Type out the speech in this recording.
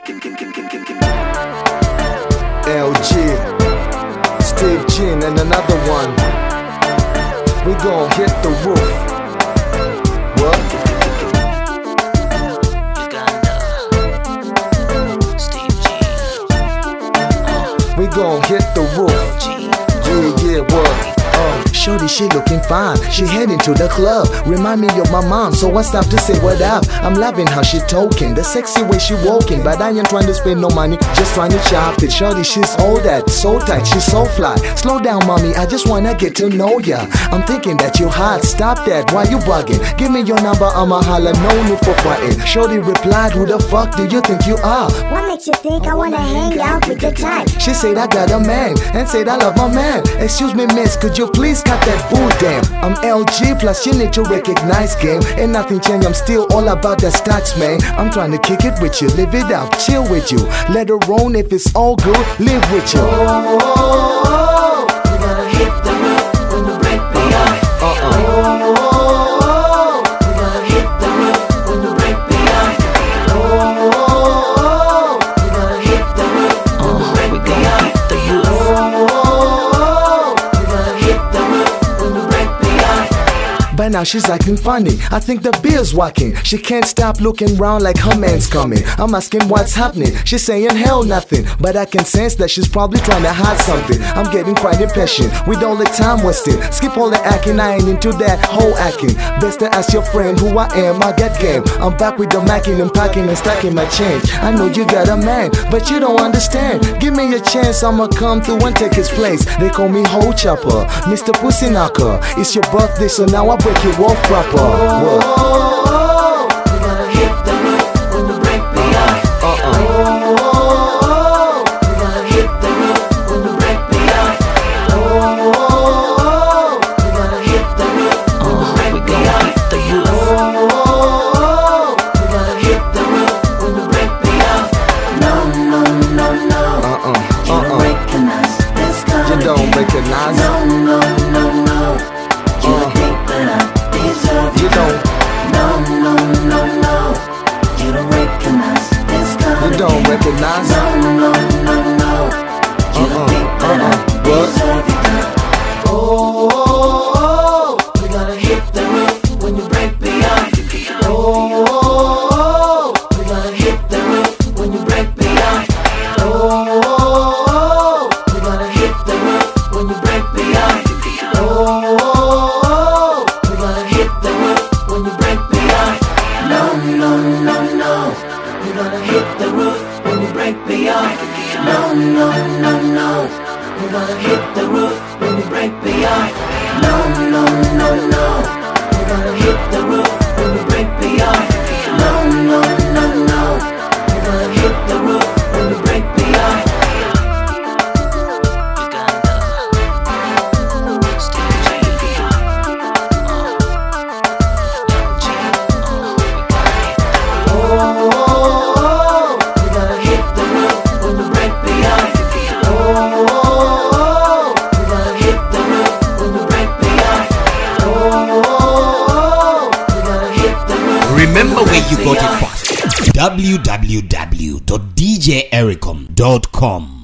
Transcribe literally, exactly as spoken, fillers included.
L G, Steve Ginn and another one. We gon' hit the roof. What? We gon' hit the roof. Yeah, yeah, what? Uh, Shorty, she looking fine. She heading to the club. Remind me of my mom, so I stop to say what up. I'm loving how she talking, the sexy way she walking. But I ain't trying to spend no money, just trying to shop it. Shorty, she's all that, so tight, she's so fly. Slow down, mommy, I just wanna get to know ya. I'm thinking that you hot, stop that, why you bugging? Give me your number, I'ma holla, no need for fighting. Shorty replied, who the fuck do you think you are? What makes you think I wanna hang out with the type? She said I got a man, and said I love my man. Excuse me, miss, could you please cut that bull damn? I'm L G, plus you need to recognize game. Ain't nothing changed, I'm still all about that stats, man. I'm trying to kick it with you, live it out, chill with you. Let her roll if it's all good, live with you. Oh, oh, oh, oh. You gotta hit the roof when you break me off. Uh-uh. Oh, oh, oh. You gotta hit the roof when you break me off. Oh, oh, oh. You gotta hit the roof when you break me off. Oh, oh, oh. You gotta hit the roof when you break me off. By now she's acting funny, I think the beer's whacking. She can't stop looking round like her man's coming. I'm asking what's happening, she's saying hell nothing. But I can sense that she's probably trying to hide something. I'm getting quite impatient with all the time wasted. Skip all the acting, I ain't into that whole acting. Best to ask your friend who I am, I got game. I'm back with the macking and packing and stacking my change. I know you got a man, but you don't understand. Give me a chance, I'ma come through and take his place. They call me Hole Chopper, Mister Pussy Knocker. It's your birthday, so now I break you off proper. Oh, oh, oh. You gotta hit the roof when you break me off. Uh-uh. Oh, oh, oh. You gotta hit the roof when you break me off. Oh, oh, oh. You gotta hit the roof when you break me off. Oh, oh, oh. You gotta hit the roof when you break me off. No, no, no, no. Uh-uh. You don't recognize this kind You of don't game. recognize No, no, no, no. You Uh. don't think that I deserve You don't, No, no, no, no. You don't recognize this kind you of don't game. recognize No, no, no, no. You don't Uh-uh, think that I uh-uh. What? deserve it, girl. Oh, oh, oh. We gotta hit the roof when you break me off. Oh, oh, oh. We gotta hit the roof when you break me off. Oh, oh, oh. We gotta hit the roof when you break me off. Oh, oh, oh. We gotta hit the roof when you break me off. No, no, no, no. We gotta hit the roof when you break me off. No, no, no, no. We gotta hit the roof when you break me off. No, no, no, no. We gotta hit the roof when you break me off. No, no, no, no. We gotta hit the roof when you break me off. Oh, oh, oh. We gotta hit the roof when you break me off. Oh, oh, oh. We gotta hit the roof when you break me off. Oh, oh, oh. We gotta hit the roof. Remember where you got it from. w w w dot d j ericom dot com